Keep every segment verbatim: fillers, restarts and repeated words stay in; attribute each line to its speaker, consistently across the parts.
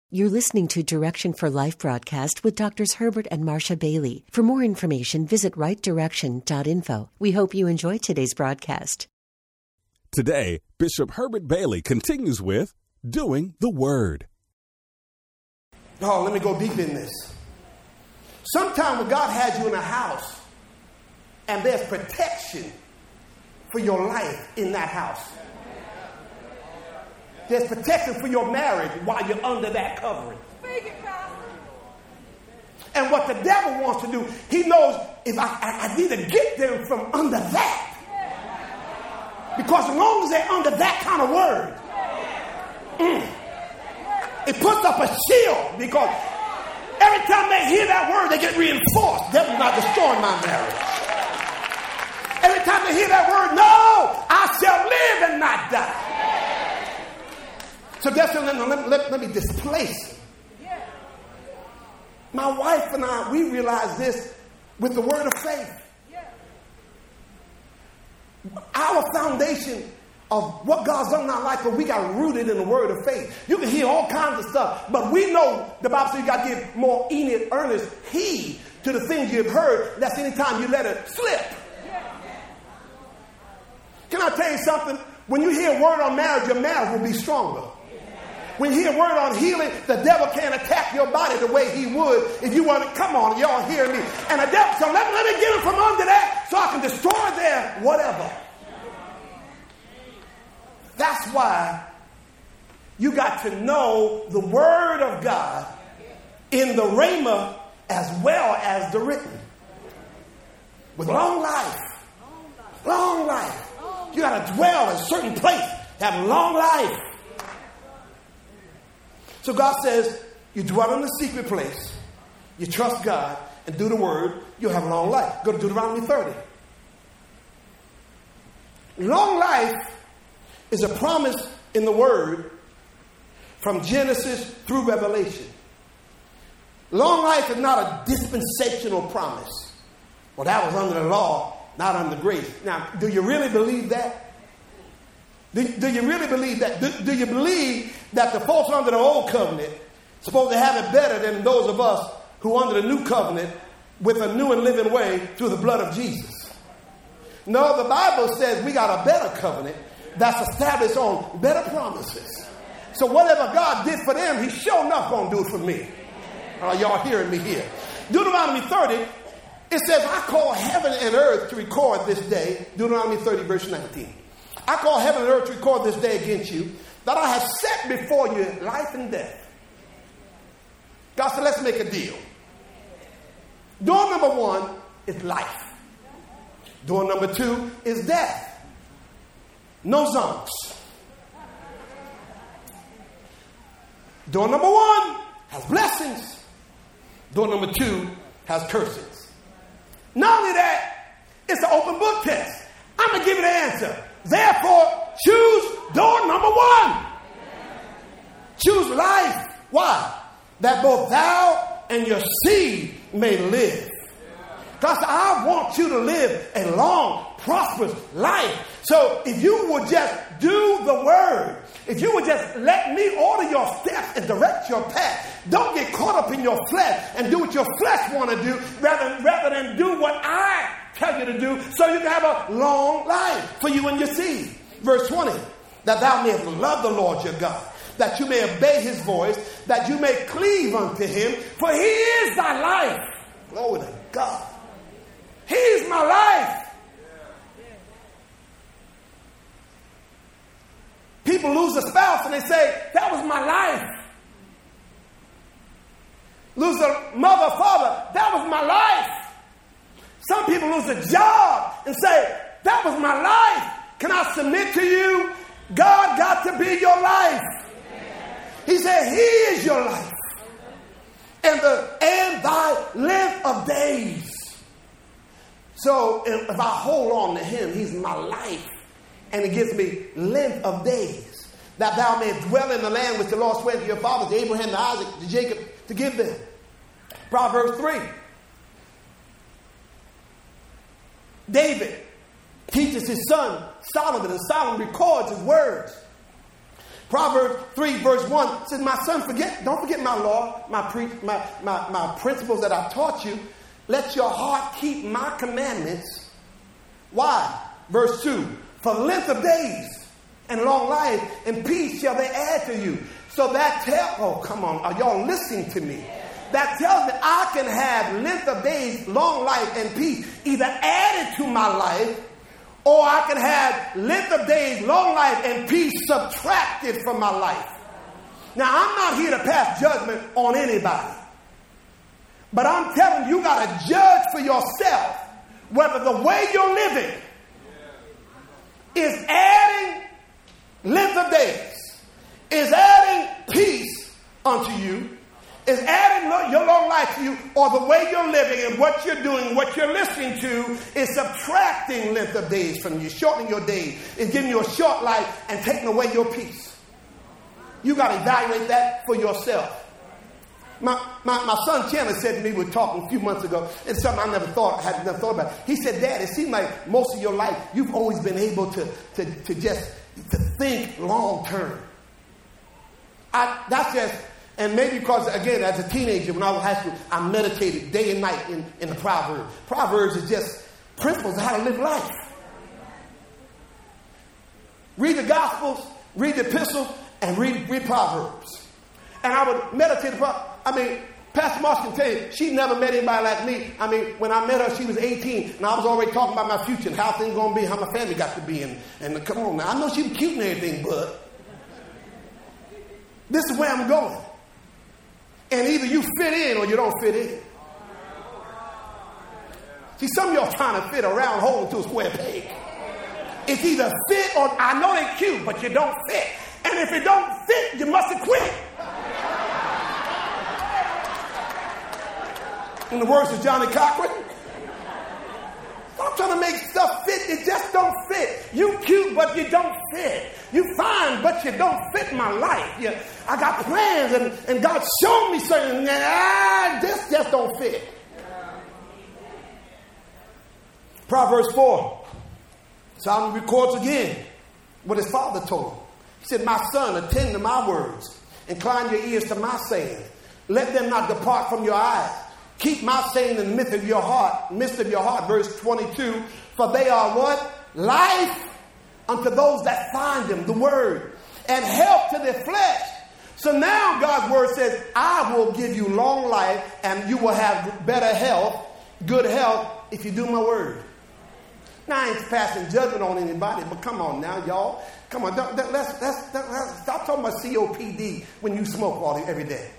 Speaker 1: You're listening to Direction for Life broadcast with Doctors Herbert and Marcia Bailey. For more information, visit right direction dot info. We hope you enjoy today's broadcast.
Speaker 2: Today, Bishop Herbert Bailey continues with Doing the Word.
Speaker 3: Oh, let me go deep in this. Sometimes when God has you in a house and there's protection for your life in that house. There's protection for your marriage while you're under that covering. And what the devil wants to do, he knows if I, I, I need to get them from under that. Because as long as they're under that kind of word, mm, it puts up a shield. Because every time they hear that word, they get reinforced. Devil's not destroying my marriage. Every time they hear that word, no, I shall live and not die. So that's let, let, let, let me displace it. My wife and I, we realize this with the word of faith. Our foundation of what God's done in our life, but we got rooted in the word of faith. You can hear all kinds of stuff, but we know the Bible says you got to give more enid, earnest heed to the things you've heard. That's any time you let it slip. Can I tell you something? When you hear a word on marriage, your marriage will be stronger. When you hear a word on healing, the devil can't attack your body the way he would if you want to. Come on, y'all hear me. And the devil, so let, let me get him from under that so I can destroy their whatever. That's why you got to know the word of God in the rhema as well as the written. With long life. Long life. You got to dwell in a certain place. Have long life. So God says, you dwell in the secret place, you trust God, and do the word, you'll have long life. Go to Deuteronomy thirty. Long life is a promise in the word from Genesis through Revelation. Long life is not a dispensational promise. Well, that was under the law, not under grace. Now, do you really believe that? Do, do you really believe that? Do, do you believe that the folks under the old covenant supposed to have it better than those of us who under the new covenant with a new and living way through the blood of Jesus? No, the Bible says we got a better covenant that's established on better promises. So whatever God did for them, he's sure enough going to do it for me. Are y'all hearing me here? Deuteronomy thirty, it says, I call heaven and earth to record this day. Deuteronomy thirty, verse nineteen. I call heaven and earth to record this day against you, that I have set before you life and death. God said, let's make a deal. Door number one is life. Door number two is death. No zonks. Door number one has blessings. Door number two has curses. Not only that, it's an open book test. I'm going to give you the answer. Therefore, choose door number one. Choose life. Why? That both thou and your seed may live. Because I want you to live a long, prosperous life. So if you would just do the word, if you would just let me order your steps and direct your path, don't get caught up in your flesh and do what your flesh want to do rather, rather than do what I tell you to do so you can have a long life for you and your seed. Verse twenty, that thou mayest love the Lord your God, that you may obey his voice, that you may cleave unto him, for he is thy life. Glory to God. He's my life. People lose a spouse and they say, that was my life. Lose a mother, father, that was my life. Some people lose a job and say, that was my life. Can I submit to you? God got to be your life. He said, he is your life. And the and thy length of days. So if I hold on to him, he's my life. And it gives me length of days. That thou mayest dwell in the land which the Lord swore to your fathers, to Abraham, to Isaac, to Jacob, to give them. Proverbs three. David teaches his son Solomon, and Solomon records his words. Proverbs three verse one says, my son, forget, don't forget my law, my, pre, my, my, my principles that I taught you. Let your heart keep my commandments. Why? Verse two, for length of days and long life and peace shall they add to you. So that tells, oh, come on, are y'all listening to me? That tells me I can have length of days, long life, and peace either added to my life, or I can have length of days, long life, and peace subtracted from my life. Now, I'm not here to pass judgment on anybody. But I'm telling you, you got to judge for yourself whether the way you're living is adding length of days, is adding peace unto you, is adding your long life to you, or the way you're living and what you're doing, what you're listening to is subtracting length of days from you, shortening your days, is giving you a short life and taking away your peace. You got to evaluate that for yourself. My, my, my son Chandler said to me, we were talking a few months ago, and something I never thought, had never thought about. He said, Dad, it seems like most of your life, you've always been able to, to, to just to think long term. I, that's just, and maybe because, again, as a teenager, when I was in high school, I meditated day and night in, in the Proverbs. Proverbs is just principles of how to live life. Read the Gospels, read the epistles, and read, read Proverbs. And I would meditate upon, I mean, Pastor Marsh can tell you, she never met anybody like me. I mean, when I met her, she was eighteen, and I was already talking about my future and how things going to be, how my family got to be. And, and come on now, I know she was cute and everything, but this is where I'm going. And either you fit in or you don't fit in. See, some of y'all trying to fit a round hole into a square peg. It's either fit or, I know they're cute, but you don't fit. And if it don't fit, you must have quit. In the words of Johnny Cochran, stop trying to make stuff fit. It just don't fit. You cute, but you don't fit. You fine, but you don't fit my life. You, I got plans, and, and God showed me certain, ah, this just don't fit. Proverbs four. Solomon records again what his father told him. He said, my son, attend to my words. Incline your ears to my sayings. Let them not depart from your eyes. Keep my saying in the midst of your heart, midst of your heart, verse twenty-two. For they are what? Life unto those that find them, the word, and health to their flesh. So now God's word says, I will give you long life and you will have better health, good health, if you do my word. Now, I ain't passing judgment on anybody, but come on now, y'all. Come on, don't, let's, let's, let's, let's stop talking about C O P D when you smoke all day, every day.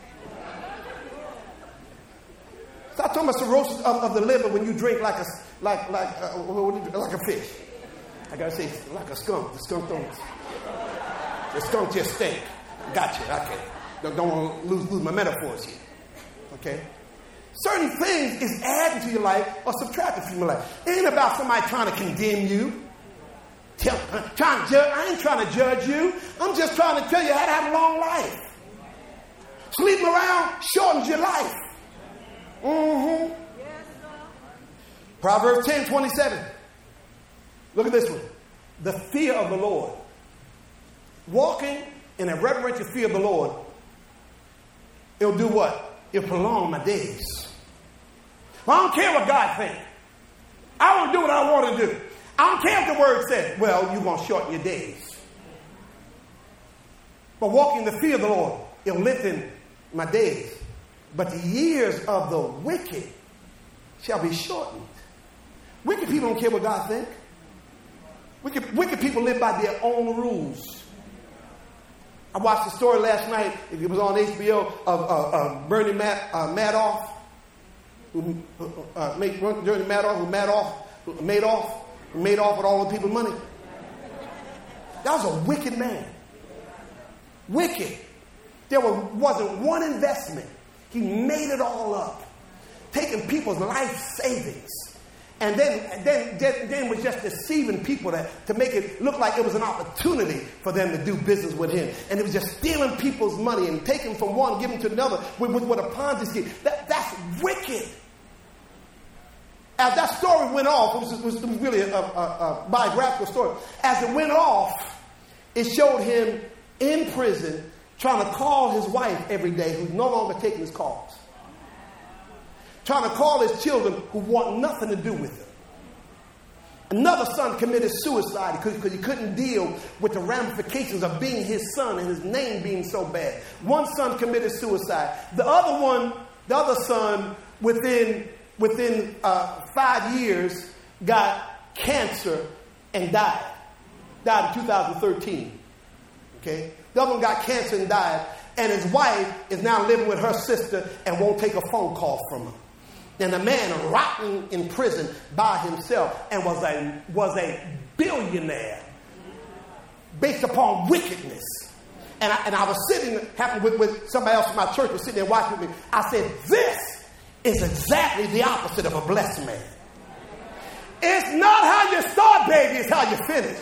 Speaker 3: Stop talking about cirrhosis of, of the liver when you drink like a like like uh, like a fish. I gotta say, like a skunk. The skunk don't. The skunk just stink. Gotcha. Okay. Don't, don't want to lose lose my metaphors here. Okay. Certain things is adding to your life or subtracting from your life. It ain't about somebody trying to condemn you. Tell, uh, trying to judge. I ain't trying to judge you. I'm just trying to tell you how to have a long life. Sleeping around shortens your life. Mm-hmm. Yes, Proverbs ten twenty-seven. Look at this one. The fear of the Lord. Walking in a reverential fear of the Lord. It'll do what? It'll prolong my days. Well, I don't care what God thinks. I want to do what I want to do. I don't care if the word says, well, you're going to shorten your days. But walking in the fear of the Lord, it'll lengthen my days. But the years of the wicked shall be shortened. Wicked people don't care what God thinks. Wicked, wicked people live by their own rules. I watched the story last night. It was on H B O of uh, uh, Bernie Mad, uh, Madoff, who uh, made Bernie Madoff, who Madoff, who made off, who made off with all the people's money. That was a wicked man. Wicked. There was, wasn't one investment. He made it all up, taking people's life savings, and then, then, then, then was just deceiving people that, to make it look like it was an opportunity for them to do business with him. And it was just stealing people's money and taking from one, giving to another with, with, with a Ponzi scheme. That, that's wicked. As that story went off, it was, it was really a, a, a biographical story. As it went off, it showed him in prison trying to call his wife every day who's no longer taking his calls. Trying to call his children who want nothing to do with him. Another son committed suicide because he couldn't deal with the ramifications of being his son and his name being so bad. One son committed suicide. The other one, the other son, within within uh, five years, got cancer and died. Died in two thousand thirteen. Okay, the other one got cancer and died, and his wife is now living with her sister and won't take a phone call from him. And a man rotting in prison by himself and was a, was a billionaire based upon wickedness. And I, and I was sitting, happened with, with somebody else in my church was sitting there watching me. I said, this is exactly the opposite of a blessed man. It's not how you start, baby, it's how you finish.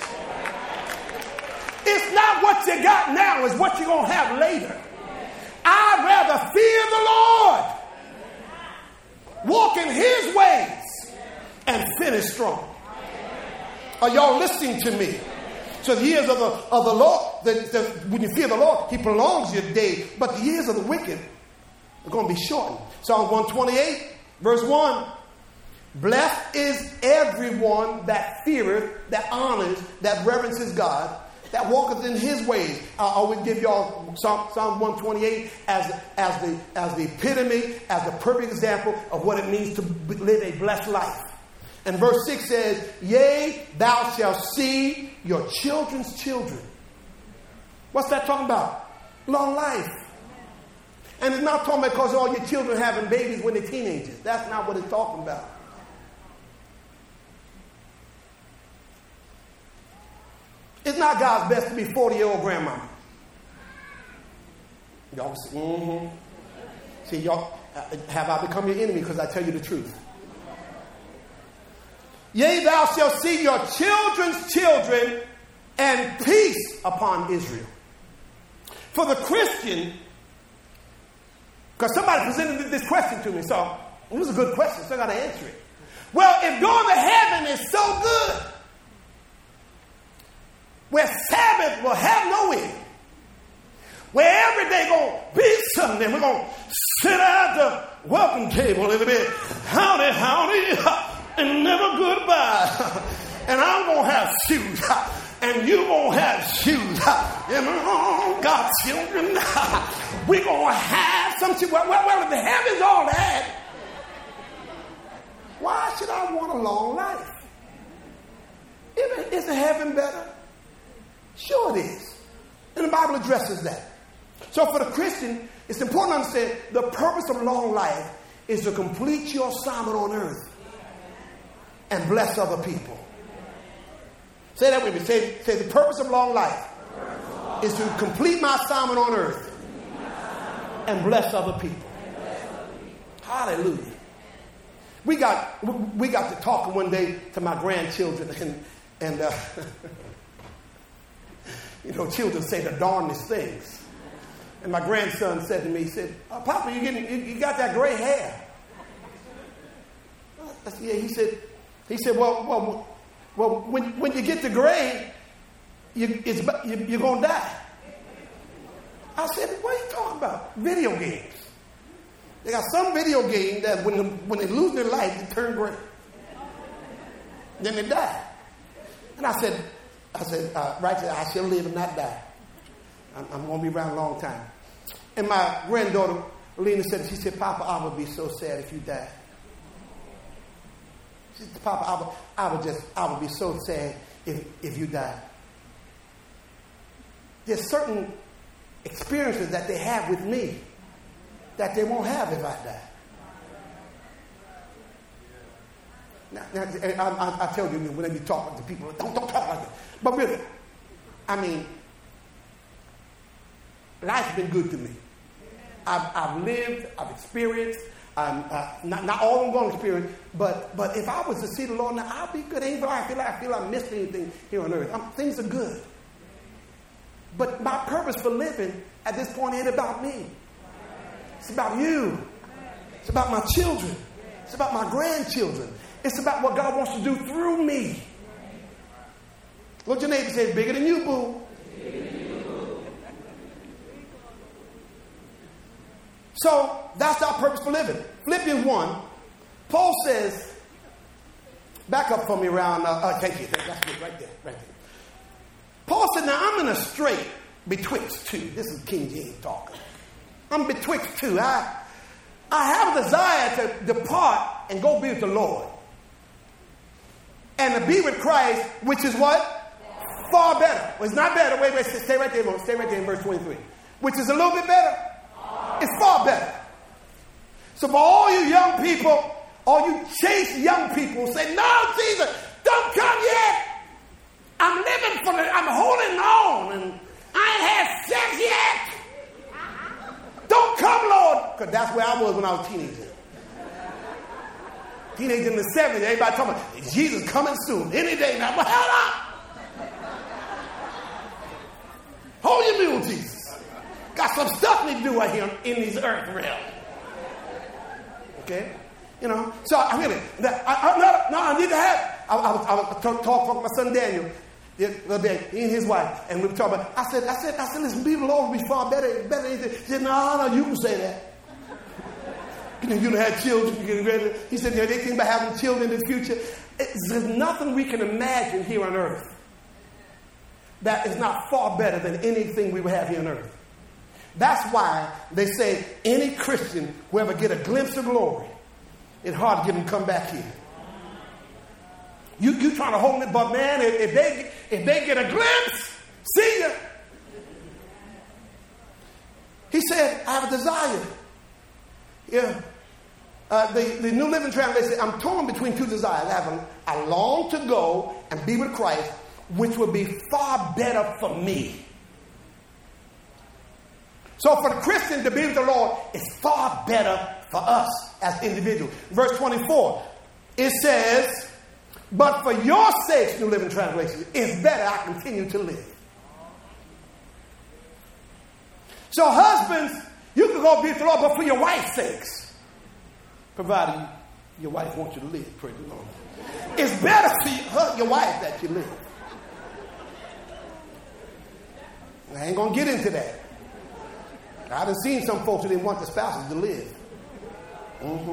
Speaker 3: It's not what you got now, it's what you're going to have later. I'd rather fear the Lord, walk in his ways, and finish strong. Are y'all listening to me? So the years of the, of the Lord, the, the, when you fear the Lord, he prolongs your day. But the years of the wicked are going to be shortened. Psalm one twenty-eight, verse one. Blessed is everyone that feareth, that honors, that reverences God, that walketh in his ways. I always give y'all Psalm, Psalm one twenty-eight as, as, the, as the epitome, as the perfect example of what it means to live a blessed life. And verse six says, yea, thou shalt see your children's children. What's that talking about? Long life. And it's not talking about because all your children are having babies when they're teenagers. That's not what it's talking about. It's not God's best to be forty-year-old grandmama. Y'all say, mm-hmm. See, y'all, have I become your enemy because I tell you the truth? Yea, thou shalt see your children's children, and peace upon Israel. For the Christian, because somebody presented this question to me, so it was a good question, so I got to answer it. Well, if going to heaven is so good, where Sabbath will have no end, where every day going to be Sunday, we're going to sit at the welcome table a little bit, howdy, howdy, and never goodbye. And I'm going to have shoes, and you going to have shoes, and oh, God's children, we're going to have some shoes. Well, well, well, if the heaven's all that, why should I want a long life? Isn't heaven better? Sure it is. And the Bible addresses that. So for the Christian, it's important to understand the purpose of long life is to complete your assignment on earth and bless other people. Say that with me. Say, say the purpose of long life is to complete my assignment on earth and bless other people. Hallelujah. We got we got to talking one day to my grandchildren, and and uh, you know, children say the darndest things. And my grandson said to me, he said, oh, Papa, you getting you, you got that gray hair? I said, yeah. He said, he said, well, well, well, when when you get the gray, you, it's, you, you're gonna die. I said, what are you talking about? Video games. They got some video game that when, the, when they lose their life, they turn gray. Then they die. And I said, I said, uh, right there, I shall live and not die. I'm, I'm going to be around a long time. And my granddaughter, Alina, said, she said, Papa, I would be so sad if you died. She said, Papa, I would, I would just, I would be so sad if, if you died. There's certain experiences that they have with me that they won't have if I die. Now, now I, I, I tell you, when they be talking to people, don't, don't talk like that. But really, I mean, life's been good to me. I've, I've lived, I've experienced, um, uh, not, not all I'm going to experience, but but if I was to see the Lord now, I'll be good. Ain't I feel like I feel like I missed anything here on earth. I'm, things are good. But my purpose for living at this point ain't about me. It's about you. It's about my children. It's about my grandchildren. It's about what God wants to do through me. Look your neighbor, say, bigger than you, boo. So that's our purpose for living. Philippians one, Paul says, back up for me around, uh, uh, thank you, that's good, right there, right there. Paul said, now I'm in a strait betwixt two. This is King James talking. I'm betwixt two. I, I have a desire to depart and go be with the Lord. And to be with Christ, which is what? Far better. Well, it's not better. Wait, wait, stay right there, stay right there in verse twenty-three. Which is a little bit better. It's far better. So for all you young people, all you chase young people, say, no, Jesus, don't come yet. I'm living for the, I'm holding on, and I ain't had sex yet. Don't come, Lord. Because that's where I was when I was a teenager. Teenager in the seventies, everybody talking about Jesus coming soon, any day now. But hold up. Hold your mule, Jesus. Got some stuff we do right here in these earth realm. Okay? You know, so I really, I, I, no, no, I need to have, I, I was, I was talking talk with my son Daniel, the other day, he and his wife, and we were talking about, I said, I said, I said, listen, be the Lord will be far better, better than anything. He said, no, no, you can say that. You know, you don't have children, you get ready. He said, you know, they think about having children in the future. It's, there's nothing we can imagine here on earth that is not far better than anything we would have here on earth. That's why they say any Christian who ever get a glimpse of glory, it's hard to get them to come back here. You you trying to hold it, but man, if, if they if they get a glimpse, see ya. He said, I have a desire. Yeah. Uh, the, the New Living Translation says, I'm torn between two desires. I have a, I long to go and be with Christ, which would be far better for me. So for the Christian to be with the Lord is far better for us as individuals. Verse twenty-four, it says, but for your sakes, New Living Translation, it's better I continue to live. So husbands, you can go be with the Lord, but for your wife's sakes, provided your wife wants you to live, praise the Lord. It's better for you, her, your wife that you live. I ain't going to get into that. I done seen some folks who didn't want the spouses to live. Mm-hmm.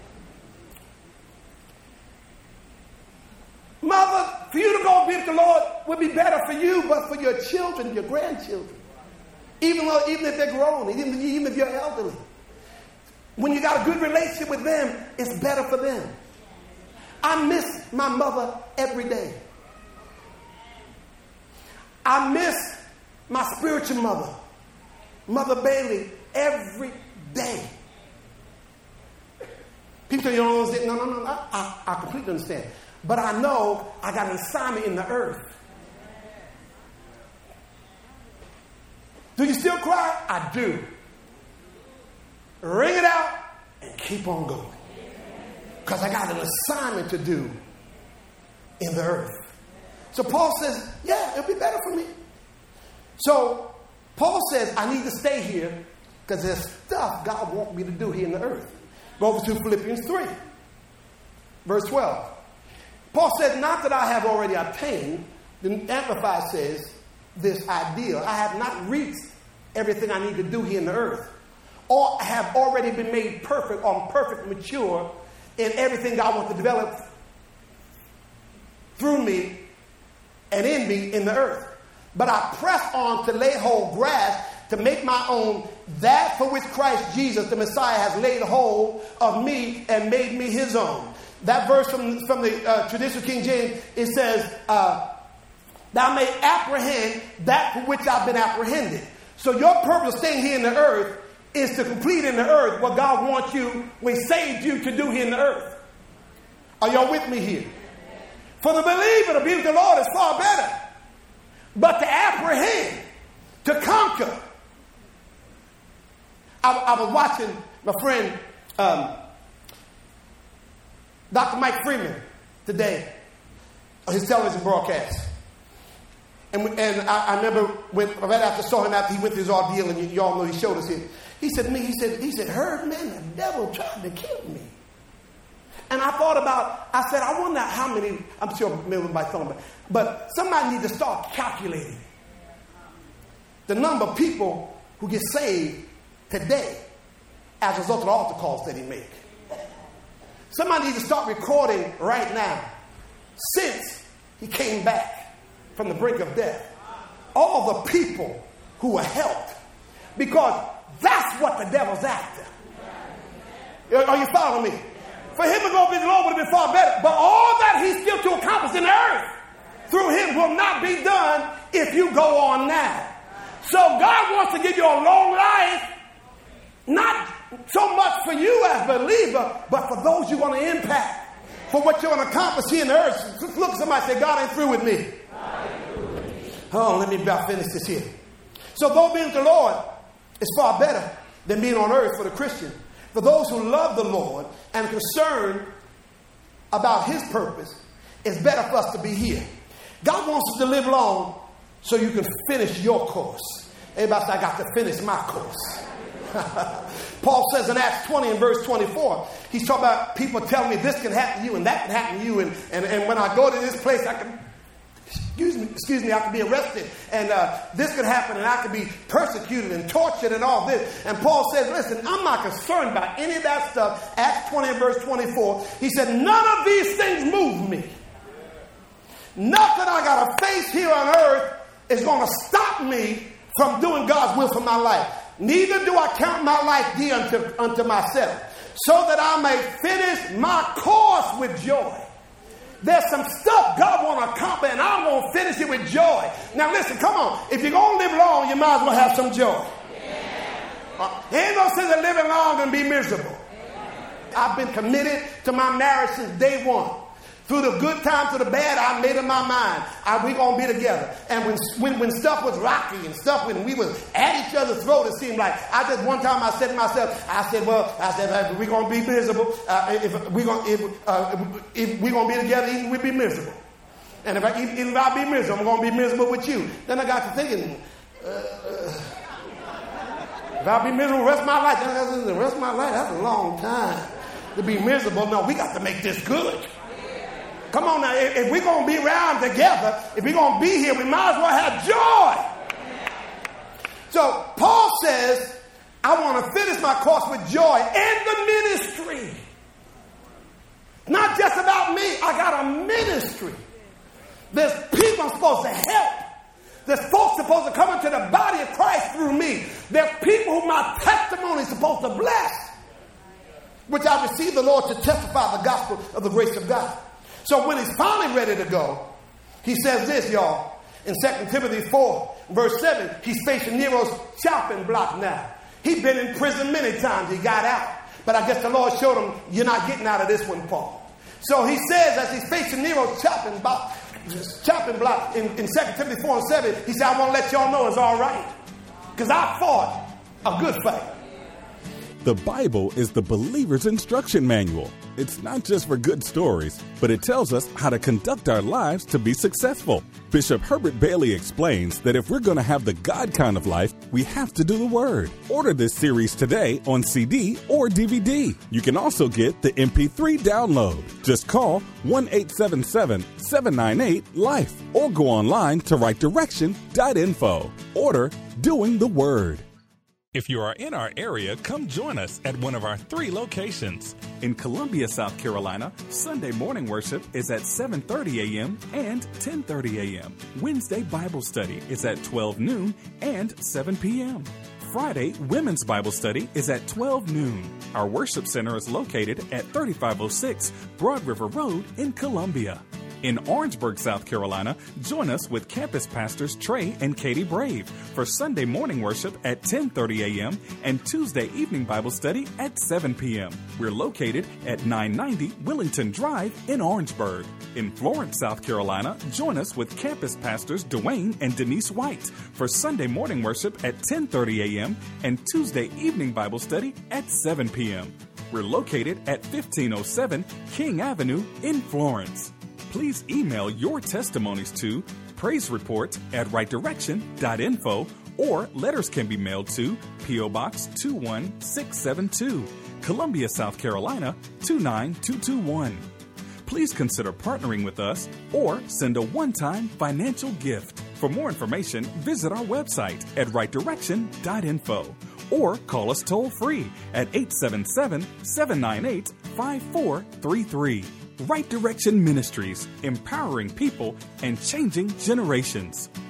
Speaker 3: Mother, for you to go be with the Lord would be better for you, but for your children, your grandchildren. Even though, even if they're grown, even, even if you're elderly. When you got a good relationship with them, it's better for them. I miss my mother every day. I miss my spiritual mother, Mother Bailey, every day. People say, you don't understand. No, no, no. I, I, I completely understand. But I know I got an assignment in the earth. Do you still cry? I do. Ring it out and keep on going. Because I got an assignment to do in the earth. So Paul says, yeah, it'll be better for me. So Paul says, I need to stay here because there's stuff God wants me to do here in the earth. Go over to Philippians three, verse twelve. Paul says, not that I have already obtained, the Amplified says, this ideal. I have not reached everything I need to do here in the earth, or have already been made perfect or perfect, mature in everything God wants to develop through me and in me in the earth. But I press on to lay hold, grasp, to make my own that for which Christ Jesus, the Messiah, has laid hold of me and made me his own. That verse from, from the uh, traditional King James, it says, uh, thou may apprehend that for which I've been apprehended. So your purpose of staying here in the earth is to complete in the earth what God wants you, when he saved you, to do here in the earth. Are y'all with me here? For the believer to be with the Lord is far better. But to apprehend, to conquer. I, I was watching my friend, um, Doctor Mike Freeman, today, on his television broadcast. And, and I, I remember when, right after I saw him after he went through his ordeal, and you, you all know he showed us here. He said to me, he said, he said, Herb, man, the devil tried to kill me. And I thought about, I said, I wonder how many, I'm sure everybody thought about it, but somebody needs to start calculating the number of people who get saved today as a result of the altar calls that he made. Somebody needs to start recording right now. Since he came back from the brink of death, all the people who were helped, because that's what the devil's after. Are you following me? For him to go be the Lord would have been far better. But all that he's still to accomplish in the earth through him will not be done if you go on now. So God wants to give you a long life, not so much for you as a believer, but for those you're going to impact, for what you're going to accomplish here in the earth. Just look at somebody and say, God ain't through with me. Oh, let me about finish this here. So though being with the Lord is far better than being on earth for the Christian, for those who love the Lord and are concerned about his purpose, it's better for us to be here. God wants us to live long so you can finish your course. Everybody say, I got to finish my course. Paul says in Acts twenty and verse twenty-four, he's talking about people telling me this can happen to you and that can happen to you. And, and, and when I go to this place, I can, excuse me, excuse me, I can be arrested. And uh, this could happen and I could be persecuted and tortured and all this. And Paul says, listen, I'm not concerned about any of that stuff. Acts twenty and verse twenty-four, he said, none of these things move me. Nothing I got to face here on earth is going to stop me from doing God's will for my life. Neither do I count my life dear unto, unto myself, so that I may finish my course with joy. There's some stuff God want to accomplish, and I'm going to finish it with joy. Now listen, come on. If you're going to live long, you might as well have some joy. Uh, ain't no sense of living long and be miserable. I've been committed to my marriage since day one. Through the good times, to the bad, I made up my mind. I, we going to be together. And when, when when stuff was rocky and stuff, when we was at each other's throat, it seemed like, I just, one time I said to myself, I said, well, I said, if we're going to be miserable, uh, if we're going if, uh, if we're going to be together, even we'll be miserable. And if I, even if I be miserable, I'm going to be miserable with you. Then I got to thinking, uh, if I be miserable the rest of my life, then the rest of my life, that's a long time to be miserable. No, we got to make this good. Come on now, if, if we're going to be around together, if we're going to be here, we might as well have joy. So Paul says, I want to finish my course with joy in the ministry. Not just about me. I got a ministry. There's people I'm supposed to help. There's folks supposed to come into the body of Christ through me. There's people who my testimony is supposed to bless, which I received the Lord to testify the gospel of the grace of God. So when he's finally ready to go, he says this, y'all, in Second Timothy four, verse seven, he's facing Nero's chopping block now. He'd been in prison many times. He got out. But I guess the Lord showed him, you're not getting out of this one, Paul. So he says, as he's facing Nero's chopping block, chopping block in, in Second Timothy four and seven, he said, I want to let y'all know it's all right. Because I fought a good fight.
Speaker 2: The Bible is the believer's instruction manual. It's not just for good stories, but it tells us how to conduct our lives to be successful. Bishop Herbert Bailey explains that if we're going to have the God kind of life, we have to do the Word. Order this series today on C D or D V D. You can also get the M P three download. Just call one eight seven seven, seven nine eight, LIFE or go online to right direction dot info. Order Doing the Word.
Speaker 4: If you are in our area, come join us at one of our three locations.
Speaker 5: In Columbia, South Carolina, Sunday morning worship is at seven thirty a.m. and ten thirty a.m. Wednesday Bible study is at twelve noon and seven p.m. Friday Women's Bible study is at twelve noon. Our worship center is located at thirty-five oh six Broad River Road in Columbia. In Orangeburg, South Carolina, join us with campus pastors Trey and Katie Brave for Sunday morning worship at ten thirty a.m. and Tuesday evening Bible study at seven p.m. We're located at nine ninety Willington Drive in Orangeburg. In Florence, South Carolina, join us with campus pastors Dwayne and Denise White for Sunday morning worship at ten thirty a.m. and Tuesday evening Bible study at seven p.m. We're located at fifteen oh seven King Avenue in Florence. Please email your testimonies to praise report at right direction dot info or letters can be mailed to P O Box two one six seven two, Columbia, South Carolina two nine two two one. Please consider partnering with us or send a one-time financial gift. For more information, visit our website at right direction dot info or call us toll free at eight seven seven, seven nine eight, five four three three. Right Direction Ministries, empowering people and changing generations.